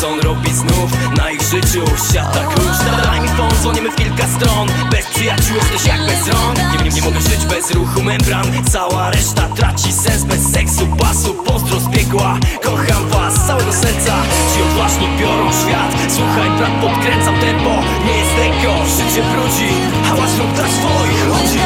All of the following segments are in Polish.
co on robi znów na ich życiu. Siata klucz, daj mi phone, dzwonimy w kilka stron. Bez przyjaciół jesteś jak bez rąk. Nie mogę żyć bez ruchu membran. Cała reszta traci sens bez seksu, basu. Pozdro z piekła, kocham was z całego serca. Ci odważni biorą świat. Słuchaj brat, podkręcam tempo. Nie jest lekko, życie brudzi. Hałas rób dla swoich ludzi.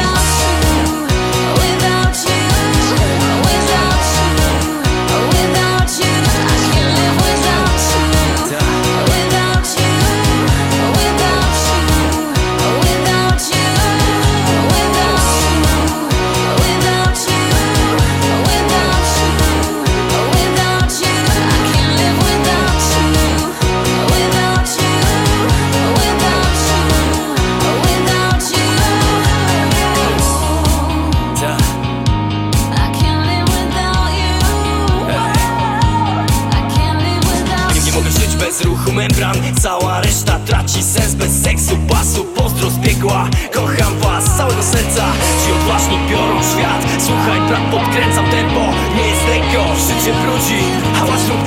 Bez ruchu membran, cała reszta traci sens bez seksu, basu. Pozdro z piekła, kocham was z całego serca. Ci odważni biorą świat. Słuchaj brat, podkręcam tempo. Nie jest lekko, życie brudzi. Hałas rób